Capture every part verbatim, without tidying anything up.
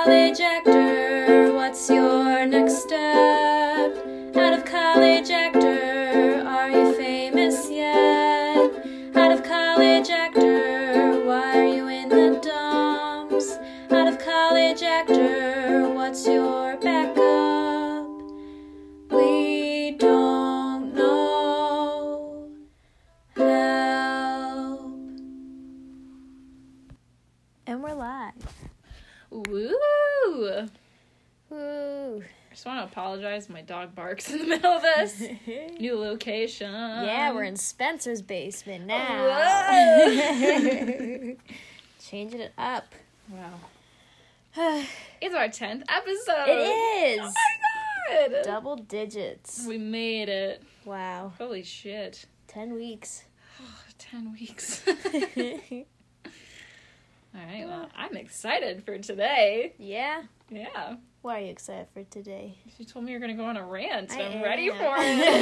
college actor, what's your next step? Out of college actor, are you famous yet? Out of college actor, why are you in the dumps? Out of college actor, what's your backup? We don't know. Help. And we're live. Woo! Woo. I just want to apologize. My dog barks in the middle of this. New location. Yeah, we're in Spencer's basement now. Whoa. Changing it up. Wow. It's our tenth episode. It is. Oh my god. Double digits. We made it. Wow. Holy shit. Ten weeks. Ten weeks. Alright, well, I'm excited for today. Yeah? Yeah. Why are you excited for today? You told me you were going to go on a rant, and I I'm am. ready for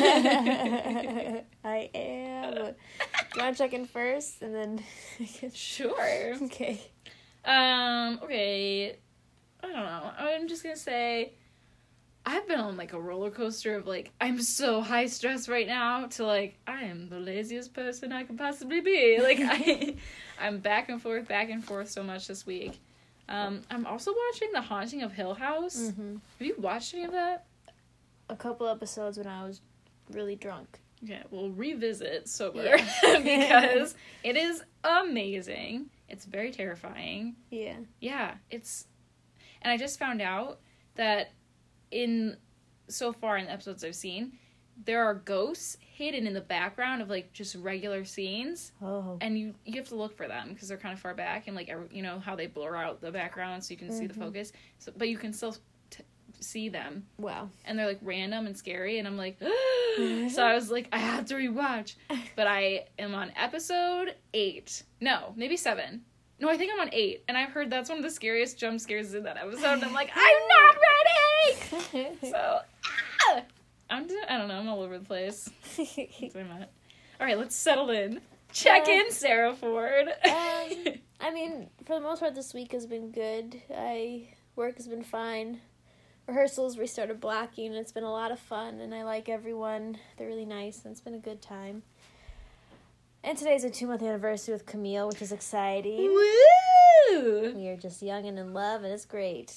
it. I am. Do you want to check in first, and then... Sure. Okay. Um, okay. I don't know. I'm just gonna say I've been on, like, a roller coaster of, like, I'm so high stress right now to, like, I am the laziest person I could possibly be. Like, I, I'm back and forth, back and forth so much this week. Um, I'm also watching The Haunting of Hill House. Mm-hmm. Have you watched any of that? A couple episodes when I was really drunk. Yeah, we'll revisit sober. Yeah. Because it is amazing. It's very terrifying. Yeah. Yeah, it's... And I just found out that in... So far in the episodes I've seen, there are ghosts hidden in the background of, like, just regular scenes. Oh. And you, you have to look for them, because they're kind of far back. And, like, every, you know, how they blur out the background so you can mm-hmm. see the focus. So, but you can still t- see them. Wow. And they're, like, random and scary. And I'm like... So I was like, I have to rewatch. But I am on episode eight. No, maybe seven. No, I think I'm on eight, and I've heard that's one of the scariest jump scares in that episode, and I'm like, I'm not ready! So, ah! I'm, I don't know, I'm all over the place. That's what I'm at. Alright, let's settle in. Check in, Sarah Ford. um, I mean, for the most part, this week has been good. I Work has been fine. Rehearsals, we started blocking, and it's been a lot of fun, and I like everyone. They're really nice, and it's been a good time. And today's a two-month anniversary with Camille, which is exciting. Woo! We are just young and in love, and it's great.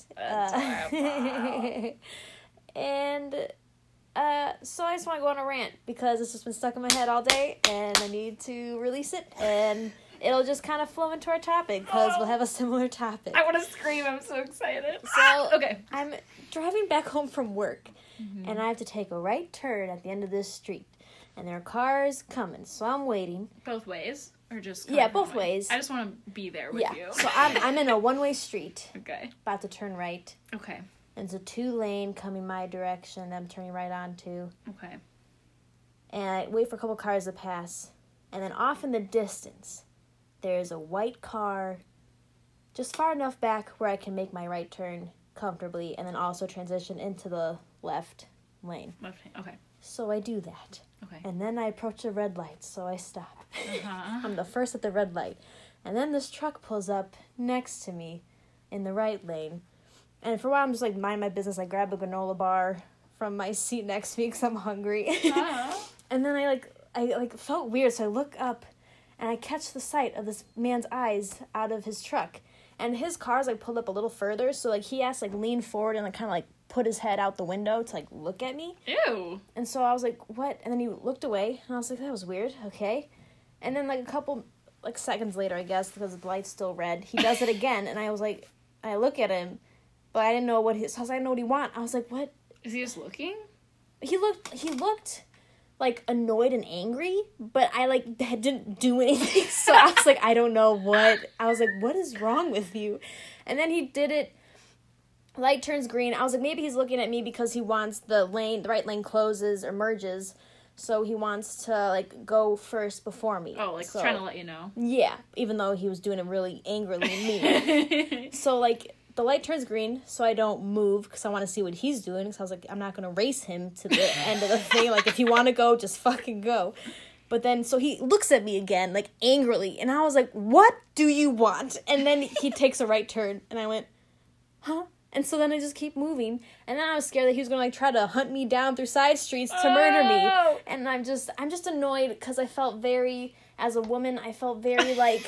Uh, and uh, so I just want to go on a rant, because it's just been stuck in my head all day, and I need to release it, and it'll just kind of flow into our topic, because we'll have a similar topic. I want to scream, I'm so excited. So, ah! Okay. I'm driving back home from work, Mm-hmm. and I have to take a right turn at the end of this street. And there are cars coming, so I'm waiting. Both ways? Or just... Yeah, coming both from my- ways. I just want to be there with yeah, you. so I'm I'm in a one-way street, Okay. about to turn right. Okay. And it's a two-lane coming my direction that I'm turning right onto. Okay. And I wait for a couple cars to pass. And then off in the distance, there's a white car just far enough back where I can make my right turn comfortably and then also transition into the left lane. Okay. Okay. So I do that. Okay. And then I approach a red light, so I stop. Uh-huh. I'm the first at the red light. And then this truck pulls up next to me in the right lane. And for a while, I'm just like, mind my business. I grab a granola bar from my seat next to me because I'm hungry. Uh-huh. And then I like, I like felt weird, so I look up and I catch the sight of this man's eyes out of his truck. And his car's like pulled up a little further, so like he has to like lean forward and like kind of like put his head out the window to like look at me. Ew. And so I was like, what? And then he looked away, and I was like, that was weird, okay. And then like a couple like seconds later, I guess, because the light's still red, he does it again, and I was like, I look at him, but I didn't know what his, so I was like, I didn't know what he want. I was like, what? Is he just looking? He looked, he looked like annoyed and angry, but I like didn't do anything, so I was like, I don't know what. I was like, what is wrong with you? And then he did it. Light turns green. I was like, maybe he's looking at me because he wants the lane, the right lane closes or merges, so he wants to like go first before me. Oh, like so, trying to let you know. Yeah, even though he was doing it really angrily and mean. So like the light turns green, so I don't move because I want to see what he's doing. Because I was like, I'm not gonna race him to the end of the thing. Like if you want to go, just fucking go. But then, so he looks at me again, like angrily, and I was like, what do you want? And then he takes a right turn, and I went, huh? And so then I just keep moving. And then I was scared that he was going to, like, try to hunt me down through side streets to murder me. Oh. And I'm just, I'm just annoyed because I felt very, as a woman, I felt very, like,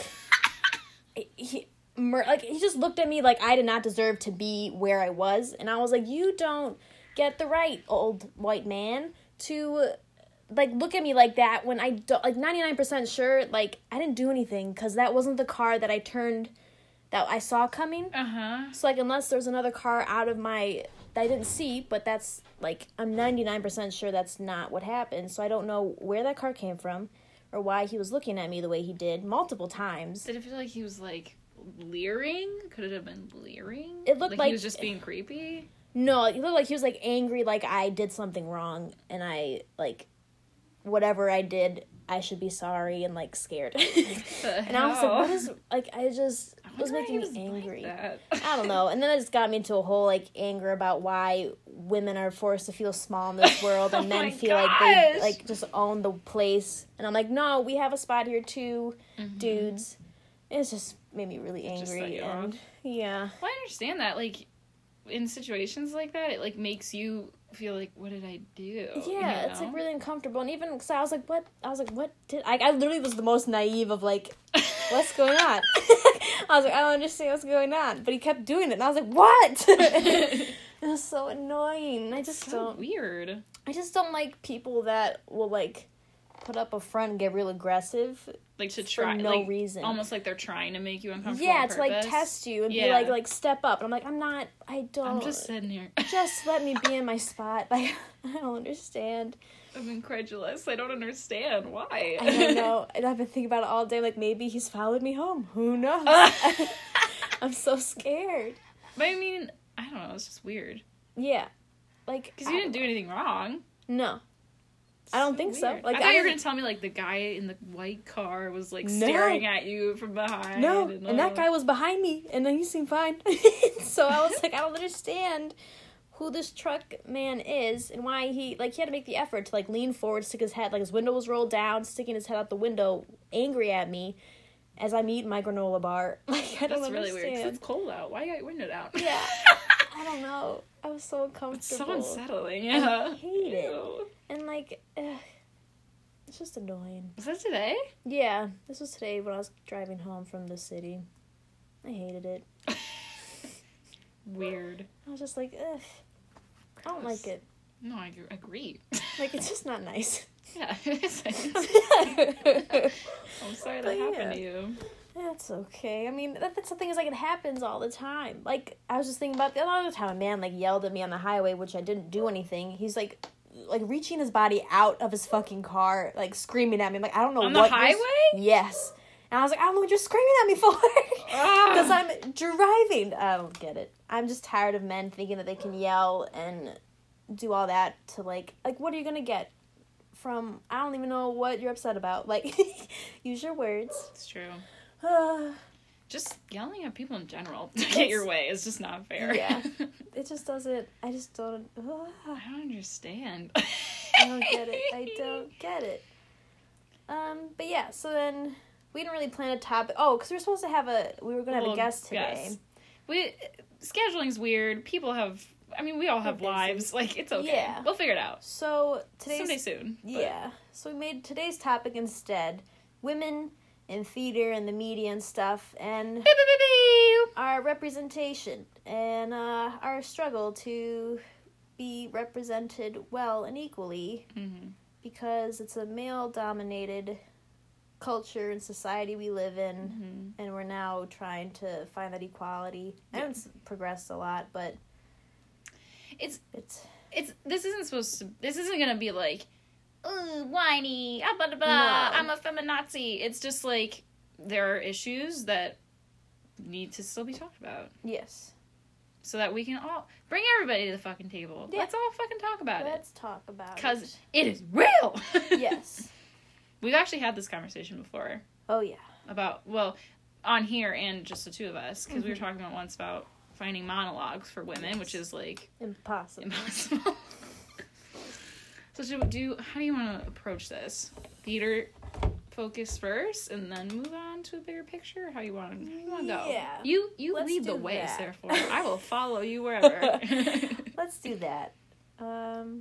he, mur- like, he just looked at me like I did not deserve to be where I was. And I was like, you don't get the right, old white man, to, like, look at me like that when I don't, like, ninety-nine percent sure, like, I didn't do anything because that wasn't the car that I turned, that I saw coming. Uh-huh. So, like, unless there's another car out of my, that I didn't see, but that's, like, I'm ninety-nine percent sure that's not what happened. So I don't know where that car came from or why he was looking at me the way he did multiple times. Did it feel like he was, like, leering? Could it have been leering? It looked like, like- he was just being creepy? No, it looked like he was, like, angry, like I did something wrong, and I, like, whatever I did, I should be sorry, and, like, scared. And I was like, what is, like, I just, it was why making he me was angry. like that. I don't know. And then it just got me into a whole, like, anger about why women are forced to feel small in this world and Oh men my feel like they, gosh. like, just own the place. And I'm like, no, we have a spot here too, Mm-hmm. dudes. It's just made me really Just set angry. you And, off. yeah. Well, I understand that. Like, in situations like that, it, like, makes you feel like, what did I do? Yeah, You it's, know? like, really uncomfortable. And even, so I was like, what? I was like, what did, I, I literally was the most naive of, like, what's going on? I was like, I don't understand what's going on. But he kept doing it, and I was like, what? It was so annoying. I just so don't, weird. I just don't like people that will, like, put up a front and get real aggressive. Like, to For try, no like, reation. almost like they're trying to make you uncomfortable. Yeah, on to, like, purpose. test you and be Yeah. like, like, step up. And I'm like, I'm not, I don't. I'm just sitting here. Just let me be in my spot. Like, I don't understand. I'm incredulous. I don't understand why. I don't know. And I've been thinking about it all day. Like, maybe he's followed me home. Who knows? I'm so scared. But I mean, I don't know. It's just weird. Yeah. Like, Because you didn't do anything wrong. No. I don't think so. Weird. Like, I thought I you were don't- gonna tell me like the guy in the white car was like No. staring at you from behind. No, and, and that uh, guy was behind me, and then he seemed fine. So I was like, I don't understand who this truck man is and why he, like, he had to make the effort to, like, lean forward, stick his head, like, his window was rolled down, sticking his head out the window, angry at me as I'm eating my granola bar. Like, I don't That's really understand. weird. 'Cause it's cold out. Why you got your window down? Yeah. I don't know. I was so It's uncomfortable. so unsettling. Yeah. I hate it. Ew. And, like, ugh, it's just annoying. Was that today? Yeah, this was today when I was driving home from the city. I hated it. Weird. I was just like, ugh. I don't like it. No, I ag- agree. Like, it's just not nice. Yeah, it is. I'm sorry that But happened yeah. to you. That's okay. I mean, that, that's the thing is, like, it happens all the time. Like, I was just thinking about the other time a man, like, yelled at me on the highway, which I didn't do anything. He's, like, like, reaching his body out of his fucking car, like, screaming at me. I'm like, I don't know On the what... you're- highway? Yes. And I was like, I don't know what you're screaming at me for. Ah. Because I'm driving. I don't get it. I'm just tired of men thinking that they can yell and do all that to, like, like, what are you going to get from, I don't even know what you're upset about. Like, use your words. It's true. Uh, Just yelling at people in general to get your way is just not fair. Yeah. it just doesn't, I just don't, uh, I don't understand. I don't get it. I don't get it. Um, but yeah, so then we didn't really plan a topic. Oh, because we were supposed to have a, we were going to have Well, a guest today. yes. We scheduling's weird. People have. I mean, we all have We're busy. lives. Like, it's okay. Yeah. We'll figure it out. So today's, Someday soon. but- yeah. So we made today's topic instead women in theater and the media and stuff, and Beep, beep, beep, beep. our representation and uh, our struggle to be represented well and equally, Mhm. because it's a male-dominated culture and society we live in, Mhm. and we're now trying to find that equality. I haven't s- progressed a lot, but It's it's it's. This isn't supposed to. This isn't gonna be like, ooh, whiny. Ah, blah, blah, blah. No. I'm a feminazi. It's just like there are issues that need to still be talked about, yes. so that we can all bring everybody to the fucking table. Yeah. Let's all fucking talk about Let's talk about it, because it. it is real. Yes. We've actually had this conversation before. Oh yeah. About, well, on here and just the two of us, because we were Mhm. talking about once about finding monologues for women, which is like Impossible. impossible. So should we do, how do you want to approach this? Theater, focus first and then move on to a bigger picture? How you want to, how you want to go? Yeah. You you Let's lead the do way, that. therefore I will follow you wherever. Let's do that. Um,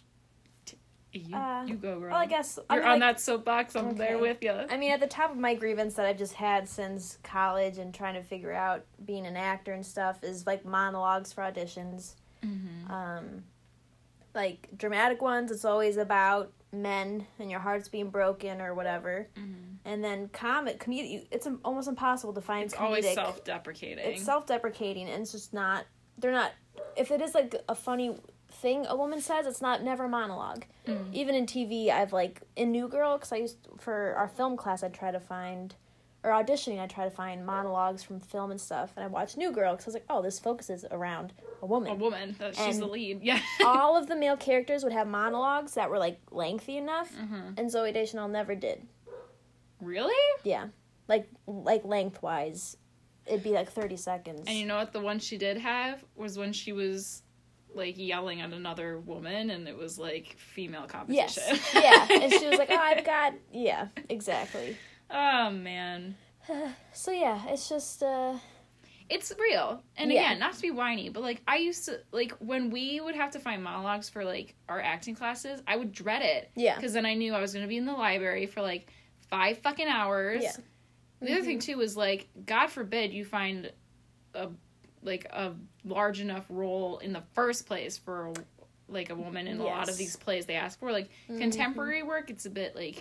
you, uh, you go, girl. well, I guess You're I mean, on like, that soapbox. I'm okay. there with you. I mean, at the top of my grievance that I've just had since college and trying to figure out being an actor and stuff is like monologues for auditions. Mm-hmm. Um, like dramatic ones, it's always about men and your heart's being broken or whatever. Mm-hmm. And then comic comedic, it's im- almost impossible to find. It's comedic. always self-deprecating. It's self-deprecating, and it's just not. They're not. If it is like a funny thing a woman says, it's not never a monologue. Mm. Even in T V, I've like in New Girl, because I used for our film class, I try to find, or auditioning, I try to find monologues from film and stuff, and I watched New Girl because I was like, oh, this focuses around a woman. A woman. That she's And the lead. Yeah. All of the male characters would have monologues that were like lengthy enough, Mm-hmm. and Zooey Deschanel never did. Really? Yeah, like like lengthwise, it'd be like thirty seconds. And you know what? The one she did have was when she was like yelling at another woman, and it was like female competition. Yes. Yeah. And she was like, oh, I've got, yeah, exactly. Oh man. So yeah, it's just, uh, It's real. And Yeah. again, not to be whiny, but like I used to, like when we would have to find monologues for like our acting classes, I would dread it. Yeah. Because then I knew I was going to be in the library for like five fucking hours. Yeah. The other thing too is like, God forbid you find a like a large enough role in the first place for like a woman in a lot of Yes. these plays they ask for. Like contemporary work, it's a bit like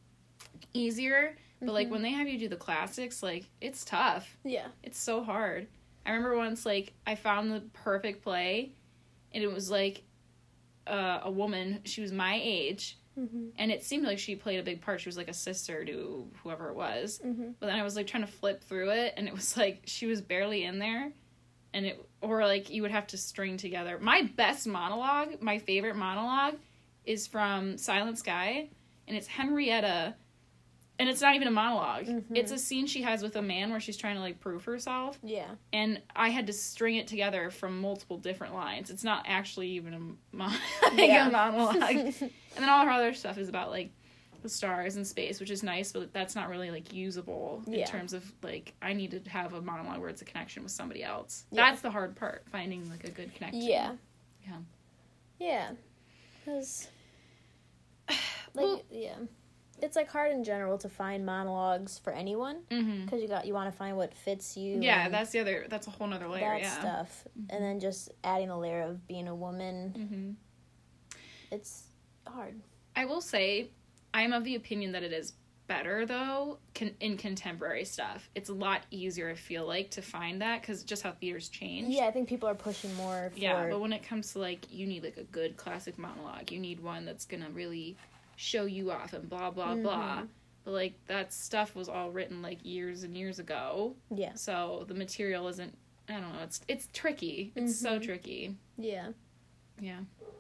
easier. But like when they have you do the classics, like it's tough. yeah. It's so hard. I remember once, like, I found the perfect play, and it was, like, uh, a woman, she was my age, Mm-hmm. and it seemed like she played a big part. She was, like, a sister to whoever it was. Mm-hmm. But then I was, like, trying to flip through it, and it was, like, she was barely in there, and it, or, like, you would have to string together. My best monologue, my favorite monologue, is from Silent Sky, and it's Henrietta. And it's not even a monologue. Mm-hmm. It's a scene she has with a man where she's trying to, like, prove herself. Yeah. And I had to string it together from multiple different lines. It's not actually even a, mo- like Yeah. a monologue. And then all her other stuff is about, like, the stars and space, which is nice, but that's not really, like, usable in Yeah. terms of, like, I need to have a monologue where it's a connection with somebody else. Yeah. That's the hard part, finding, like, a good connection. Yeah. Yeah. Yeah. Because, like, Well- yeah. It's, like, hard in general to find monologues for anyone. Mm-hmm. Because you got, you want to find what fits you. Yeah, and that's the other, that's a whole nother layer, that yeah. stuff. And then just adding a layer of being a woman. Mm-hmm. It's hard. I will say, I'm of the opinion that it is better, though, con- in contemporary stuff. It's a lot easier, I feel like, to find that, because just how theater's changed. Yeah, I think people are pushing more for... Yeah, but when it comes to, like, you need, like, a good classic monologue. You need one that's gonna really show you off and blah, blah, Mm-hmm. blah. But, like, that stuff was all written, like, years and years ago. Yeah. So the material isn't, I don't know, it's it's tricky. It's so Mm-hmm. tricky. Yeah. Yeah.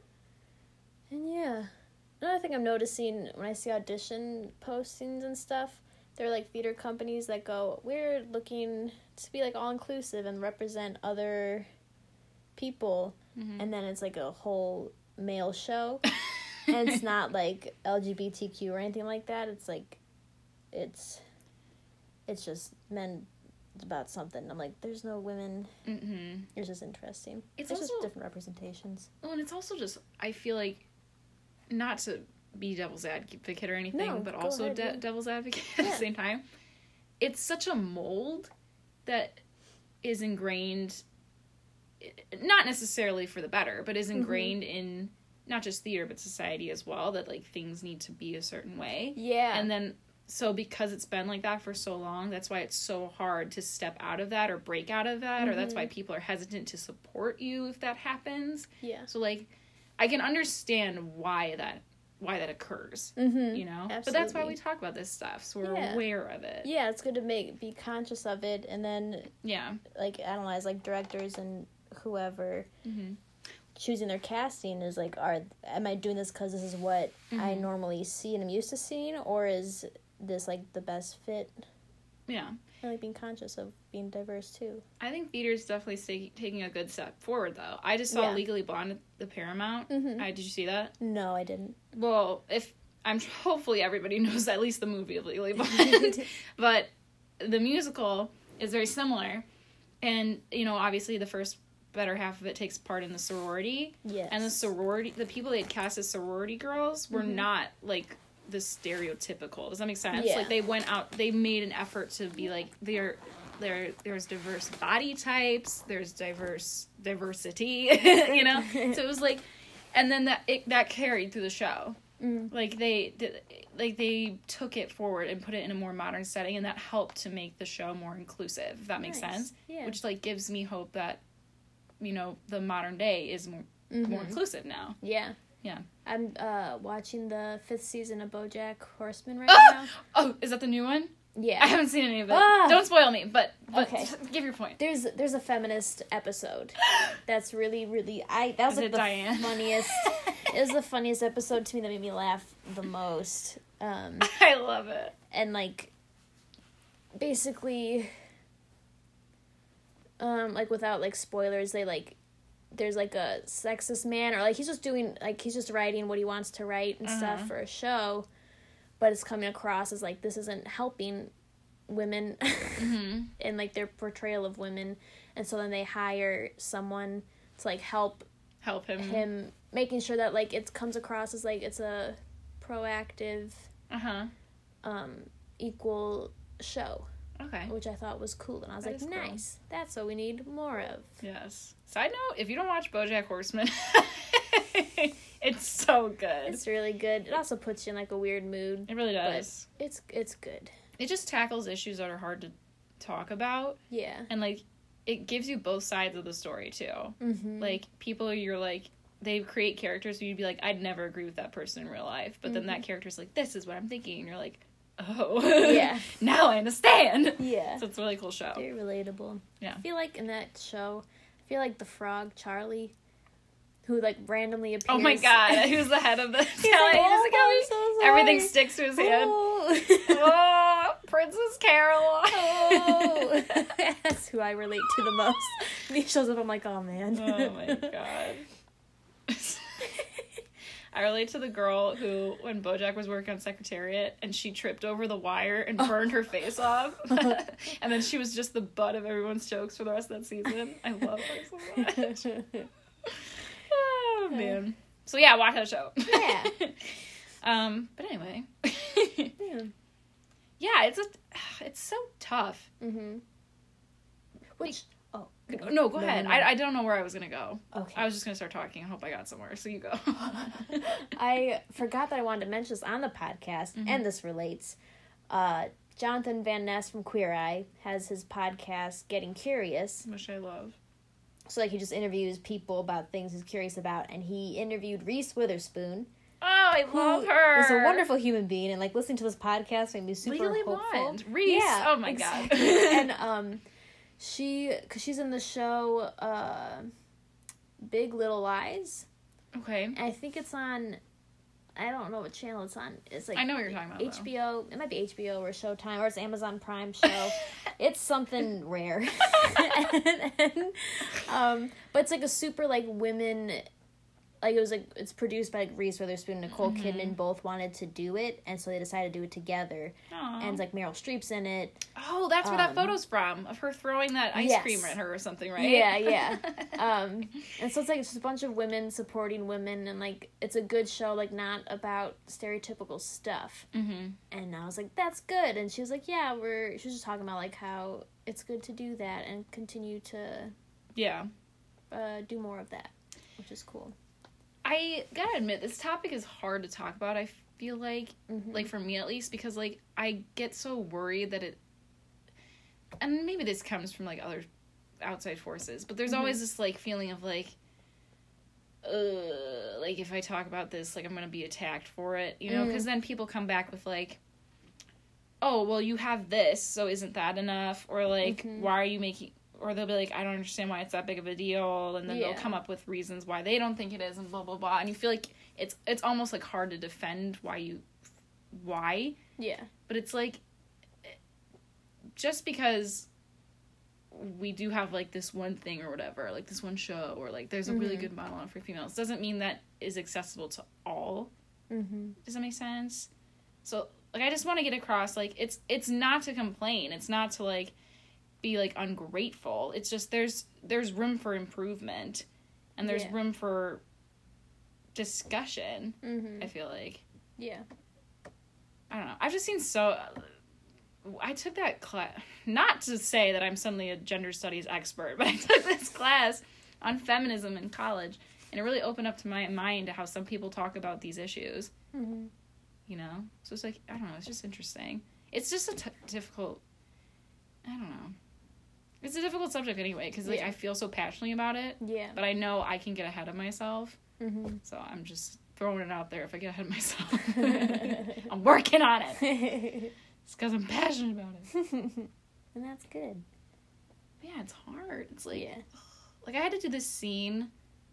And yeah. Another thing I'm noticing when I see audition postings and stuff, they're like theater companies that go, we're looking to be like all inclusive and represent other people. Mm-hmm. And then it's like a whole male show. And it's not like L G B T Q or anything like that. It's like, it's, it's just men about something. I'm like, there's no women. Mm-hmm. It's just interesting. It's It's, just also- different representations. Well, and it's also just, I feel like, not to be devil's advocate or anything, No, but go also ahead, de- yeah. devil's advocate at Yeah. the same time. It's such a mold that is ingrained, not necessarily for the better, but is ingrained Mm-hmm. in not just theater, but society as well, that, like, things need to be a certain way. Yeah. And then, so because it's been like that for so long, that's why it's so hard to step out of that or break out of that, or that's why people are hesitant to support you if that happens. yeah. So, like, I can understand why that why that occurs, Mm-hmm. you know? But that's why Absolutely. we talk about this stuff, so we're Yeah. aware of it. Yeah, it's good to make be conscious of it and then Yeah. like analyze like directors and whoever Mm-hmm. choosing their casting is like, are am I doing this because this is what I Mhm. normally see and I'm used to seeing, or is this like the best fit? Yeah. And like being conscious of being diverse too. I think theater's definitely sta- taking a good step forward, though. I just saw Yeah. Legally Blonde at the Paramount. Mhm. I, did you see that? No, I didn't. Well, if I'm hopefully everybody knows at least the movie of Legally Blonde, but the musical is very similar, and you know, obviously the first better half of it takes part in the sorority. Yes. And the sorority, the people they had cast as sorority girls were mm-hmm. not like the stereotypical. Does that make sense? Yeah. Like they went out, they made an effort to be like they're. There, there's diverse body types. There's diverse diversity, you know. So it was like, and then that it, that carried through the show. Mm. Like they, did, like they took it forward and put it in a more modern setting, and that helped to make the show more inclusive. If that makes nice. sense. Yeah. Which like gives me hope that, you know, the modern day is more mm-hmm. more inclusive now. Yeah. Yeah. I'm uh watching the fifth season of BoJack Horseman right oh! now. Oh, is that the new one? Yeah. I haven't seen any of it. Ah! Don't spoil me, but, but okay. give your point. There's there's a feminist episode that's really, really... I That was is like it the Diane? funniest... It was the funniest episode to me that made me laugh the most. Um, I love it. And, like, basically... Um, like, without, like, spoilers, they, like... There's, like, a sexist man, or, like, he's just doing... Like, he's just writing what he wants to write and uh-huh. stuff for a show... But it's coming across as, like, this isn't helping women mm-hmm. in, like, their portrayal of women. And so then they hire someone to, like, help... Help him. Him, making sure that, like, it comes across as, like, it's a proactive, uh-huh. um, equal show. Okay. Which I thought was cool. And I was that like, nice. Cool. That's what we need more of. Yes. Side note, if you don't watch BoJack Horseman... It's so good. It's really good. It also puts you in, like, a weird mood. It really does. But it's it's good. It just tackles issues that are hard to talk about. Yeah. And, like, it gives you both sides of the story, too. Mm-hmm. Like, people you're, like, they create characters where you'd be like, I'd never agree with that person in real life. But mm-hmm. then that character's like, this is what I'm thinking. And you're like, oh. Yeah. Now I understand. Yeah. So it's a really cool show. Very relatable. Yeah. I feel like in that show, I feel like the frog, Charlie... Who, like, randomly appears. Oh, my God. Who's the head of the... He's like, oh, I'm so sorry. Everything sticks to his hand. Oh, oh Princess Caroline. Oh. That's who I relate to the most. And he shows up, I'm like, oh, man. Oh, my God. I relate to the girl who, when BoJack was working on Secretariat, and she tripped over the wire and burned her face off. And then she was just the butt of everyone's jokes for the rest of that season. I love her so much. Oh, man. So, yeah, watch that show. Yeah. um, but anyway. yeah. Yeah, it's a, it's so tough. Mm-hmm. Which, oh. No, no go no, ahead. No, no. I, I don't know where I was going to go. Okay. I was just going to start talking. I hope I got somewhere. So you go. I forgot that I wanted to mention this on the podcast, mm-hmm. and this relates. Uh, Jonathan Van Ness from Queer Eye has his podcast, Getting Curious. Which I love. So, like, he just interviews people about things he's curious about, and he interviewed Reese Witherspoon. Oh, I love her! Is a wonderful human being, and, like, listening to this podcast made me super Legally hopeful. Blonde. Reese! Yeah, oh, my exactly. God. And, um, she, because she's in the show, uh, Big Little Lies. Okay. And I think it's on... I don't know what channel it's on. It's like I know what you're talking about. H B O. Though. It might be H B O or Showtime or it's Amazon Prime show. It's something rare. and, and, um, but it's like a super like women. Like it was like it's produced by like Reese Witherspoon and Nicole mm-hmm. Kidman both wanted to do it, and so they decided to do it together. Aww. And it's like Meryl Streep's in it. Oh, that's where um, that photo's from of her throwing that ice yes. cream at her or something, right? Yeah, yeah. um, and so it's like it's just a bunch of women supporting women, and like it's a good show, like not about stereotypical stuff. Mm-hmm. And I was like, that's good. And she was like, yeah, we're. She was just talking about like how it's good to do that and continue to. Yeah. Uh, do more of that, which is cool. I gotta admit, this topic is hard to talk about, I feel like, mm-hmm. like, for me at least, because, like, I get so worried that it, and maybe this comes from, like, other outside forces, but there's mm-hmm. always this, like, feeling of, like, uh, like, if I talk about this, like, I'm gonna be attacked for it, you know, because mm-hmm. then people come back with, like, oh, well, you have this, so isn't that enough, or, like, mm-hmm. why are you making... Or they'll be like, I don't understand why it's that big of a deal, and then yeah. they'll come up with reasons why they don't think it is, and blah, blah, blah, and you feel like it's it's almost, like, hard to defend why you, why. Yeah. But it's, like, just because we do have, like, this one thing or whatever, like, this one show, or, like, there's a mm-hmm. really good model on for females, doesn't mean that is accessible to all Mm-hmm. Does that make sense? So, like, I just want to get across, like, it's it's not to complain. It's not to, like, be, like, ungrateful. It's just there's there's room for improvement. And there's Yeah. room for discussion, Mm-hmm. I feel like. Yeah. I don't know. I've just seen so... I took that class... Not to say that I'm suddenly a gender studies expert, but I took this class on feminism in college, and it really opened up to my mind how some people talk about these issues. Mm-hmm. You know? So it's like, I don't know, it's just interesting. It's just a t- difficult... I don't know. It's a difficult subject anyway, because like, Yeah. I feel so passionately about it, Yeah. but I know I can get ahead of myself, Mm-hmm. so I'm just throwing it out there if I get ahead of myself. I'm working on it. It's because I'm passionate about it. And that's good. But yeah, it's hard. It's like, Yeah. like I had to do this scene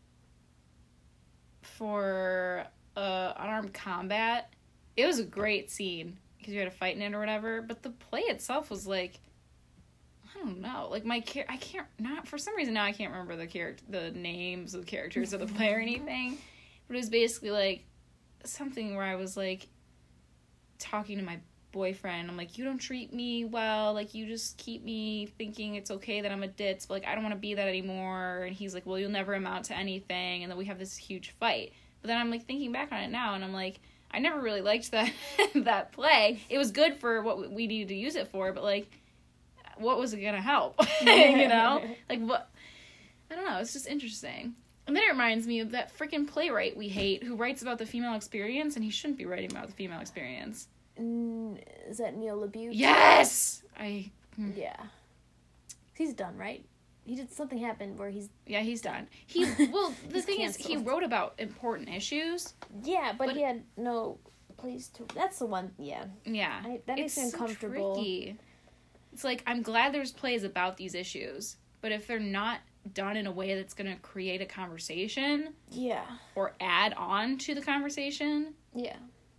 for uh, unarmed combat. It was a great scene because you had to fight in it or whatever. But the play itself was like, I don't know, like my char- I can't not for some reason now I can't remember the character, the names of the characters of the play or anything. But it was basically like something where I was like talking to my boyfriend. I'm like, you don't treat me well. Like, you just keep me thinking it's okay that I'm a ditz, but like I don't want to be that anymore. And he's like, well, you'll never amount to anything. And then we have this huge fight. But then I'm like thinking back on it now, and I'm like, I never really liked that that play. It was good for what we needed to use it for, but like, what was it gonna help? You know, like what? I don't know. It's just interesting. And then it reminds me of that freaking playwright we hate who writes about the female experience, and he shouldn't be writing about the female experience. Mm, is that Neil LaBute? Yes, I. Yeah. He's done, right? He did something happened where he's Yeah, he's done. He well, the He's thing is, he canceled. wrote about important issues. yeah, but, But- he had no place to. That's the one. Yeah, Yeah, I, that makes it's me so uncomfortable. tricky. It's like, I'm glad there's plays about these issues, but if they're not done in a way that's going to create a conversation Yeah, or add on to the conversation, yeah.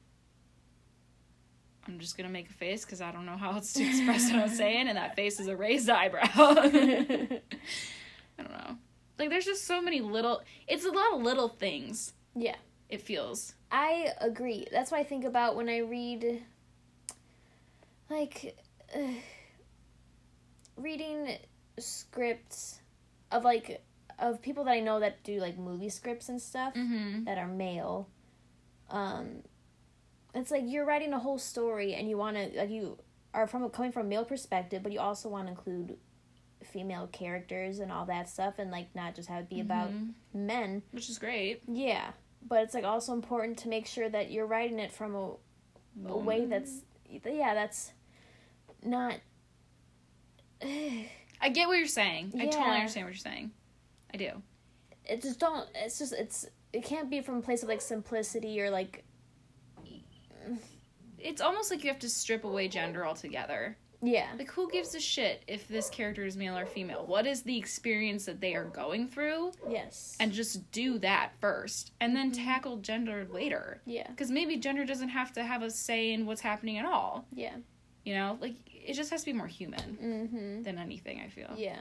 I'm just going to make a face because I don't know how else to express what I'm saying, and that face is a raised eyebrow. I don't know. Like, there's just so many little... It's a lot of little things, Yeah. it feels. I agree. That's what I think about when I read, like, uh, reading scripts of, like, of people that I know that do, like, movie scripts and stuff Mm-hmm. that are male. Um, it's like you're writing a whole story and you want to, like, you are from coming from a male perspective, but you also want to include female characters and all that stuff, and, like, not just have it be about Mm-hmm. men. Which is great. Yeah, but it's like also important to make sure that you're writing it from a, a way that's yeah that's not. I get what you're saying. I totally Yeah. understand what you're saying. I do. It just don't. It's just it's it can't be from a place of like simplicity or like. It's almost like you have to strip away gender altogether. Yeah. Like, who gives a shit if this character is male or female? What is the experience that they are going through? Yes. And just do that first. And then tackle gender later. Yeah. Because maybe gender doesn't have to have a say in what's happening at all. Yeah. You know? Like, it just has to be more human Mm-hmm. than anything, I feel. Yeah.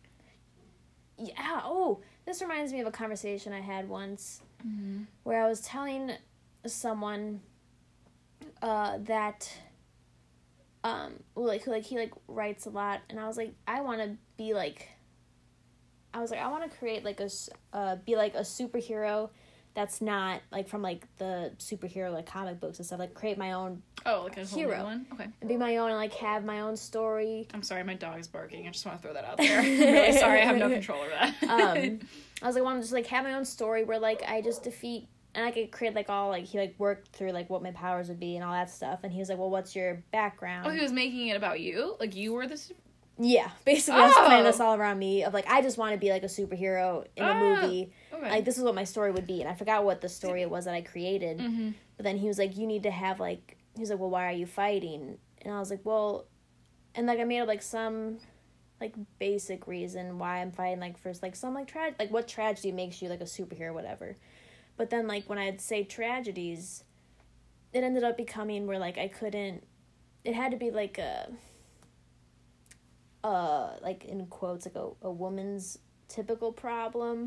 Yeah. Oh, this reminds me of a conversation I had once Mm-hmm. where I was telling someone uh, that um well, like who like he like writes a lot, and I was like, I want to be like I was like I want to create like a s- uh be like a superhero that's not like from like the superhero like comic books and stuff, like create my own Oh, like a whole Hero. new one? Okay. and be my own and like have my own story. I'm sorry, my dog is barking. I just want to throw that out there. I'm really sorry, I have no control over that. um I was like, I want to just like have my own story where like I just defeat, and I could create like all like he like worked through like what my powers would be and all that stuff, and he was like, well, what's your background? Oh, he was making it about you? Like, you were the... su- Yeah, basically I was Oh. planning this all around me of like I just want to be like a superhero in a Oh. movie. Okay. Like this is what my story would be, and I forgot what the story it was that I created. Mm-hmm. But then he was like, you need to have like he was like, well, why are you fighting? And I was like, well, and like I made up like some like basic reason why I'm fighting, like first like some like tra- like what tragedy makes you like a superhero, whatever. But then like when I'd say tragedies, it ended up becoming where like I couldn't. It had to be like a. Uh, like in quotes, like a, a woman's typical problem.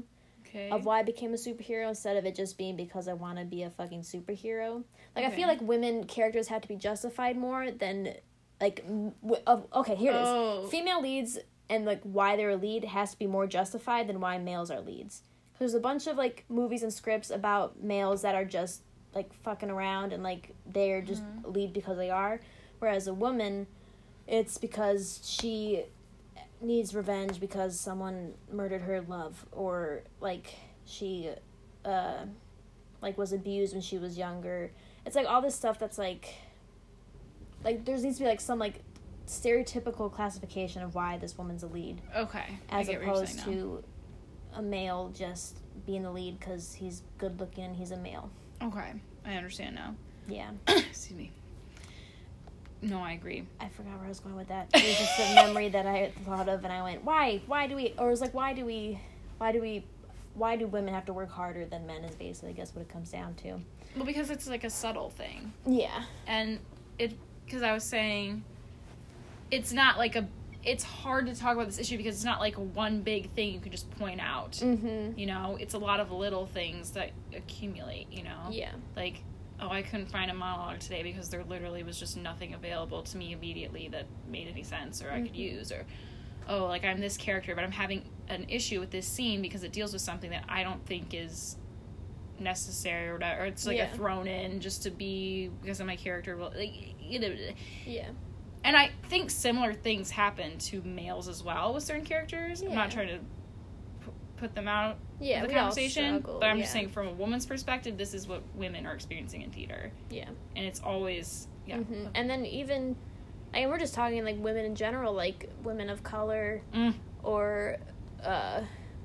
Okay. of why I became a superhero instead of it just being because I want to be a fucking superhero. Like, Okay. I feel like women characters have to be justified more than, like, w- of, okay, here it is. Oh. Female leads and, like, why they're a lead has to be more justified than why males are leads. There's a bunch of, like, movies and scripts about males that are just, like, fucking around and, like, they're just Mm-hmm. a lead because they are. Whereas a woman, it's because she needs revenge because someone murdered her love, or, like, she, uh, like, was abused when she was younger. It's, like, all this stuff that's, like, like, there needs to be, like, some, like, stereotypical classification of why this woman's a lead. Okay. I As get what you're opposed saying now. to a male just being the lead because he's good looking and he's a male. Okay. I understand now. Yeah. Excuse me. No, I agree. I forgot where I was going with that. It was just a memory that I thought of, and I went, why? Why do we, or it was like, why do we, why do we, why do women have to work harder than men is basically, I guess, what it comes down to. Well, because it's like a subtle thing. Yeah. And it, because I was saying, it's not like a, it's hard to talk about this issue because it's not like one big thing you can just point out. Mm-hmm. You know, it's a lot of little things that accumulate, you know? Yeah. Like, oh, I couldn't find a monologue today because there literally was just nothing available to me immediately that made any sense or I could Mm-hmm. use. Or, oh, like, I'm this character, but I'm having an issue with this scene because it deals with something that I don't think is necessary or whatever. Or it's like Yeah. a thrown in just to be, because of my character. Well, like, you know. Yeah. And I think similar things happen to males as well with certain characters. I'm not Yeah. trying to p- put them out Yeah, of the we all conversation, struggle, but I'm just yeah. saying from a woman's perspective, this is what women are experiencing in theater. Yeah. And it's always, yeah. Mm-hmm. And then even, I mean, we're just talking, like, women in general, like, women of color, Mm. or, uh,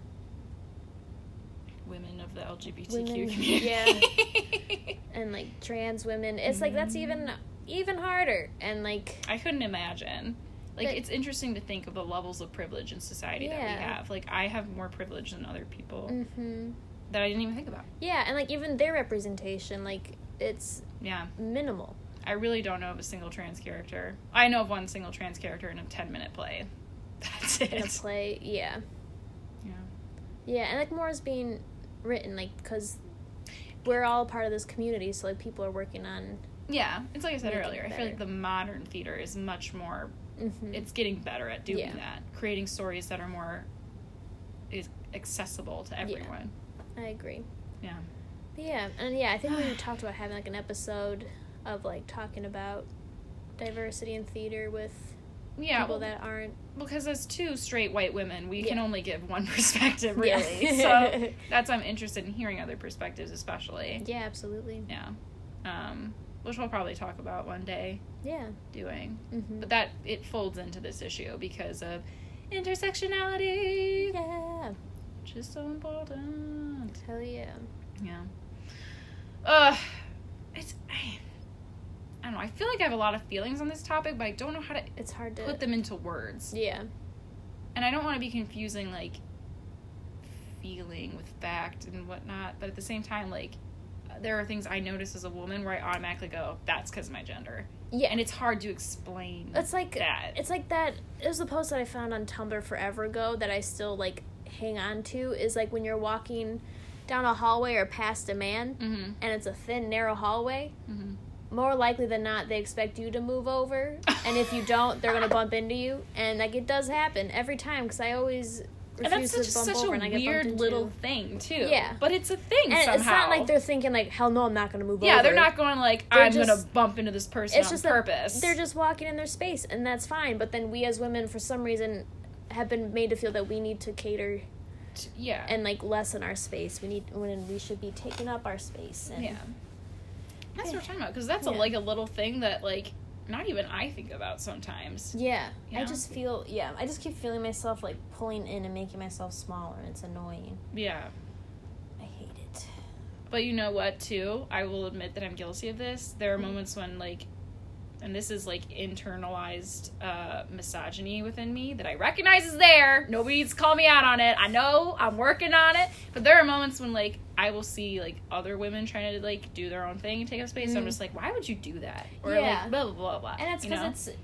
Women of the L G B T Q Women, community. and, like, trans women. It's, like, that's even, even harder. And, like, I couldn't imagine. Like, But- it's interesting to think of the levels of privilege in society that we Yeah. have. Like, I have more privilege than other people mm-hmm. that I didn't even think about. Yeah, and, like, even their representation, like, it's Yeah. minimal. I really don't know of a single trans character. I know of one single trans character in a ten-minute play. That's it. In a play, yeah. Yeah. Yeah, and, like, more is being written, like, because we're all part of this community, so, like, people are working on... Yeah, it's like I said Make it earlier. I feel like better. the modern theater is much more. Mm-hmm. It's getting better at doing Yeah. that, creating stories that are more is accessible to everyone. I agree. Yeah. But yeah, and yeah, I think we talked about having, like, an episode of, like, talking about diversity in theater with Yeah. people well, that aren't... because as two straight white women, we can Yeah. only give one perspective, Yeah. really. So that's why I'm interested in hearing other perspectives, especially. Yeah, absolutely. Yeah. Um, which we'll probably talk about one day Yeah. doing. Mm-hmm. But that, it folds into this issue because of intersectionality. Yeah. Which is so important. Hell yeah. Yeah. Ugh. It's, I, I don't know. I feel like I have a lot of feelings on this topic, but I don't know how to It's hard to... put them into words. Yeah. And I don't want to be confusing, like, feeling with fact and whatnot, but at the same time, like, there are things I notice as a woman where I automatically go, that's because of my gender. Yeah. And it's hard to explain It's like that. it's like that. It was a post that I found on Tumblr forever ago that I still like hang on to. Is like when you're walking down a hallway or past a man, Mm-hmm. and it's a thin, narrow hallway. Mm-hmm. More likely than not, they expect you to move over, and if you don't, they're gonna bump into you. And like it does happen every time because I always And refuse that's to such, bump such over a and I get weird bumped into. little thing, too. Yeah. But it's a thing And somehow. it's not like they're thinking like, hell no, I'm not gonna move Yeah, over. they're not going like, They're I'm just- gonna bump into this person It's on just that purpose. they're just walking in their space, and that's fine. But then we as women, for some reason, have been made to feel that we need to cater Yeah. and like lessen our space. We need when we should be taking up our space. And Yeah. That's what we're talking about, because that's a, Yeah. like a little thing that, like, not even I think about sometimes. Yeah, You I know? just feel yeah. I just keep feeling myself like pulling in and making myself smaller, and it's annoying. Yeah. I hate it. But you know what, too? I will admit that I'm guilty of this. There Mm-hmm. are moments when, like, and this is, like, internalized uh, misogyny within me that I recognize is there. Nobody needs to call me out on it. I know. I'm working on it. But there are moments when, like, I will see, like, other women trying to, like, do their own thing and take up space. So I'm Mhm. just like, why would you do that? Or, Yeah. like, blah, blah, blah, blah. And it's you because know? it's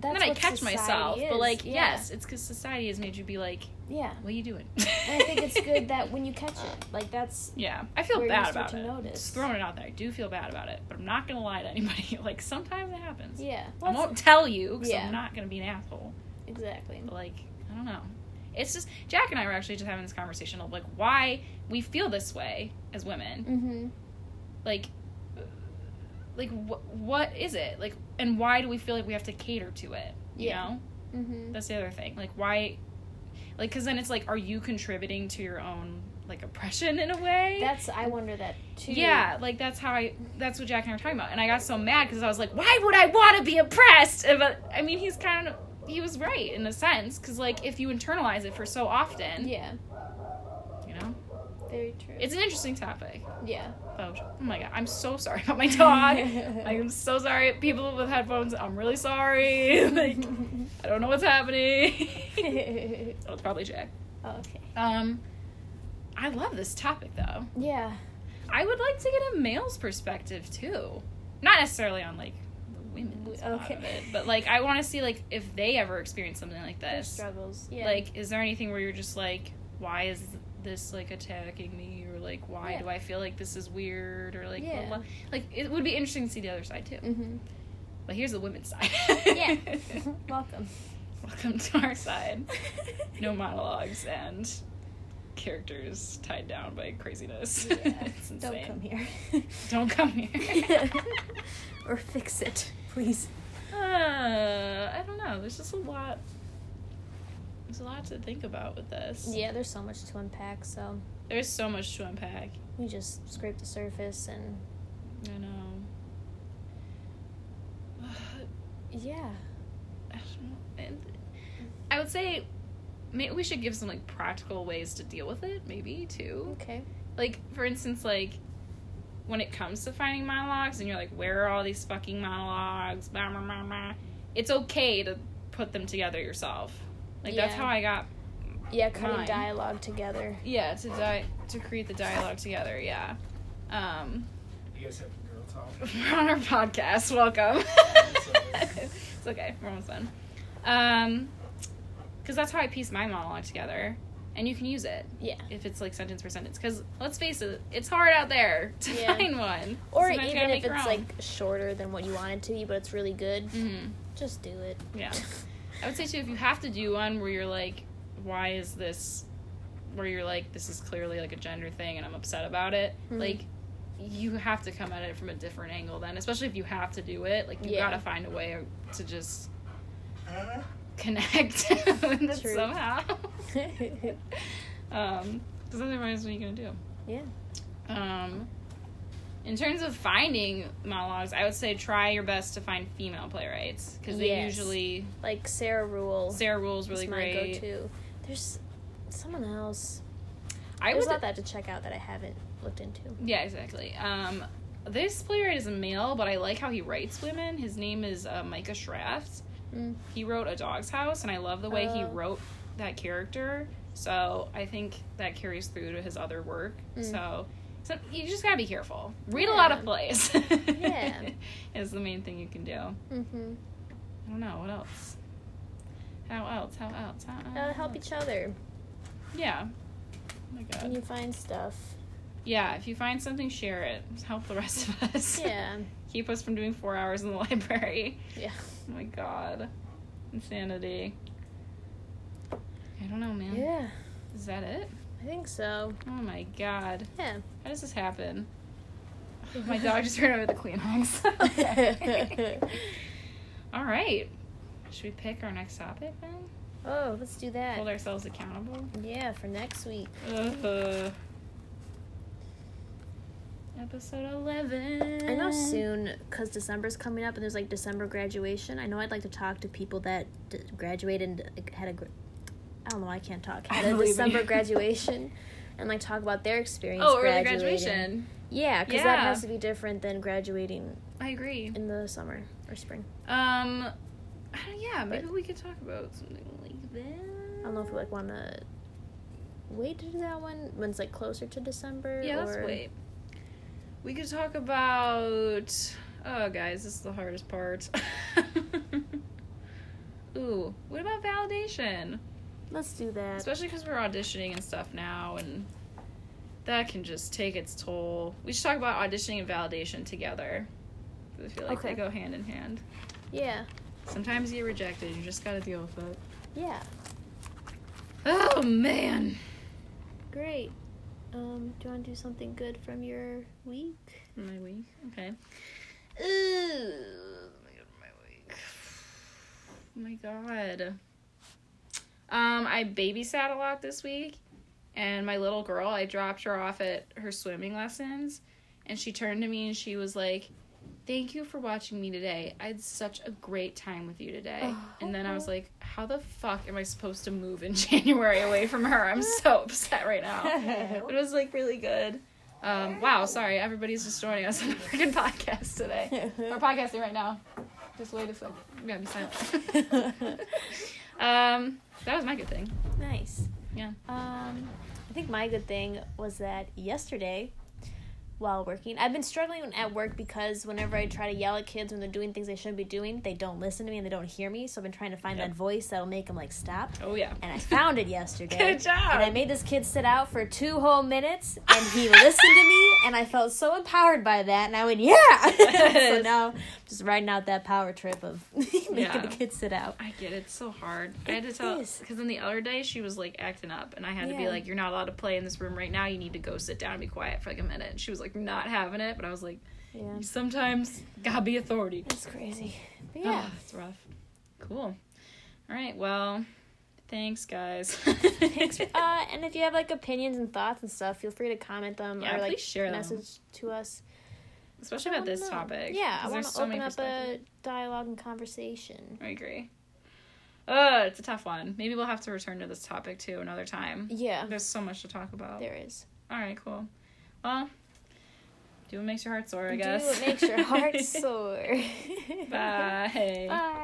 that's and then I what catch society myself. is. But, like, yeah. yes, it's because society has made you be like, Yeah. what are you doing? And I think it's good that when you catch it, like, that's yeah. I feel where you bad start about to it. notice. Just throwing it out there. I do feel bad about it. But I'm not going to lie to anybody. Like, sometimes it happens. yeah. I Well, won't tell you because yeah. I'm not going to be an asshole. exactly. But, like, I don't know. It's just, Jack and I were actually just having this conversation of, like, why we feel this way as women. Mm-hmm. Like, like, wh- what is it? Like, and why do we feel like we have to cater to it? You Yeah. know? Mm-hmm. That's the other thing. Like, why, like, because then it's like, are you contributing to your own, like, oppression in a way? That's I wonder that too. Yeah, like, that's how I, that's what Jack and I were talking about. And I got so mad because I was like, why would I want to be oppressed? But, I mean, he's kind of, he was right in a sense, because, like, if you internalize it for so often, Yeah. you know? Very true. It's an interesting topic. yeah. Oh, oh my god, I'm so sorry about my dog. I'm so sorry. People with headphones, I'm really sorry. Like, I don't know what's happening. Oh, it's probably Jack. Oh, okay. Um, I love this topic, though. Yeah. I would like to get a male's perspective, too. Not necessarily on, like, the women's part Okay. of it, but, like, I want to see, like, if they ever experience something like Their this. struggles. Yeah. Like, is there anything where you're just like, why is this, like, attacking me? Or, like, why Yeah. do I feel like this is weird? Or, like, Yeah. blah, blah. Like, it would be interesting to see the other side, too. Mm-hmm. But here's the women's side. Yeah. Welcome. Welcome to our side. No monologues and characters tied down by craziness. Yeah. It's insane. Don't come here. Don't come here. Or fix it, please. uh, I don't know. There's just a lot. There's a lot to think about with this. Yeah, there's so much to unpack, so There's so much to unpack. we just scrape the surface and I know. yeah. I don't know. And I would say maybe we should give some, like, practical ways to deal with it, maybe, too. Okay. Like, for instance, like, when it comes to finding monologues and you're like, where are all these fucking monologues? Blah, blah, blah, blah. It's okay to put them together yourself. Like, that's Yeah. how I got... Yeah, cutting Mine. dialogue together. Yeah, to di- to create the dialogue together, yeah. Um, You guys have girl talk. we're on our podcast. Welcome. sorry. It's okay. We're almost done. Um, because that's how I piece my monologue together. And you can use it. Yeah. If it's, like, sentence per sentence. Because, let's face it, it's hard out there to Yeah. find one. Or Sometimes you even gotta if make your it's own. like shorter than what you want it to be, but it's really good, Mm-hmm. just do it. Yeah. I would say, too, if you have to do one where you're like, why is this... Where you're like, this is clearly, like, a gender thing and I'm upset about it. Mhm. Like, you have to come at it from a different angle then. Especially if you have to do it. Like, you Yeah. gotta find a way to just... connect with it True. somehow. um, because otherwise, what are you gonna do? Yeah. Um, in terms of finding monologues, I would say try your best to find female playwrights because they Yes. usually Like Sarah Rule. Sarah Rule's really is my great. go-to. There's someone else. I There's would a lot that to check out that I haven't looked into. yeah, exactly. Um, this playwright is a male, but I like how he writes women. His name is uh, Micah Schraft. Mm. He wrote A Dog's House, and I love the way he Oh. wrote that character. So I think that carries through to his other work. Mm. So, so you just gotta be careful. Read a lot Yeah. of plays. Yeah. is the main thing you can do. Mm-hmm. I don't know what else. How else? How else? How else? Uh, help each other Yeah. Oh my god. when you find stuff. Yeah. If you find something, share it. Help the rest of us. Yeah. Keep us from doing four hours in the library. Yeah. Oh my god. Insanity. I don't know, man. Yeah. Is that it? I think so. Oh my god. Yeah. How does this happen? My dog just ran over the Kleenex. All right. Should we pick our next topic then? Oh, let's do that. Hold ourselves accountable? Yeah, for next week. Uh, episode eleven. I know soon, because December's coming up and there's like December graduation. I know I'd like to talk to people that d- graduated and like, had a, gr- I don't know, I can't talk, I had a believe December you. graduation and like talk about their experience Oh, early graduating. graduation. Yeah, because Yeah. that has to be different than graduating I agree. in the summer or spring. Um, uh, yeah, maybe But- we could talk about something like that. I don't know if we like want to wait to do that one when it's like closer to December. Yeah, or... let's wait. We could talk about. Oh, guys, this is the hardest part. Ooh, what about validation? Let's do that. Especially because we're auditioning and stuff now, and that can just take its toll. We should talk about auditioning and validation together. I feel like Okay. they go hand in hand. Yeah. Sometimes you get rejected. You just gotta deal with it. Yeah. Oh, man. Great. Um, do you want to do something good from your week? My week? Okay. Ooh, my week. Oh, my God. Um, I babysat a lot this week, and my little girl, I dropped her off at her swimming lessons, and she turned to me and she was like, thank you for watching me today. I had such a great time with you today. Oh. And then I was like, how the fuck am I supposed to move in January away from her? I'm so upset right now. It was, like, really good. Um, wow, sorry. Everybody's just joining us on a freaking podcast today. We're podcasting right now. Just wait a second. We gotta be silent. um, that was my good thing. Nice. Yeah. Um, I think my good thing was that yesterday, while working, I've been struggling at work because whenever I try to yell at kids when they're doing things they shouldn't be doing, they don't listen to me and they don't hear me. So I've been trying to find Yep. that voice that'll make them like stop. Oh, yeah. And I found it yesterday. Good job. And I made this kid sit out for two whole minutes, and he listened to me, and I felt so empowered by that. And I went, yeah. So now, I'm just riding out that power trip of making Yeah. the kid sit out. I get it. It's so hard. I had to It tell, is. because then the other day she was like acting up, and I had to be Yeah. like, you're not allowed to play in this room right now. You need to go sit down and be quiet for like a minute. And she was like not having it, but I was like, Yeah, you sometimes gotta be authority. it's crazy. But yeah. Oh, it's rough. Cool. All right. Well, thanks, guys. Thanks. For, uh, and if you have like opinions and thoughts and stuff, feel free to comment them Yeah, or like please share them. message to us. Especially I about this wanna know. topic. Yeah, I 'cause want there's to so open many up a perspectives. dialogue and conversation. I agree. Uh, it's a tough one. Maybe we'll have to return to this topic too another time. Yeah, There's so much to talk about. there is. All right, cool. Well, do what makes your heart sore, I guess. Do what makes your heart soar. Bye. Bye.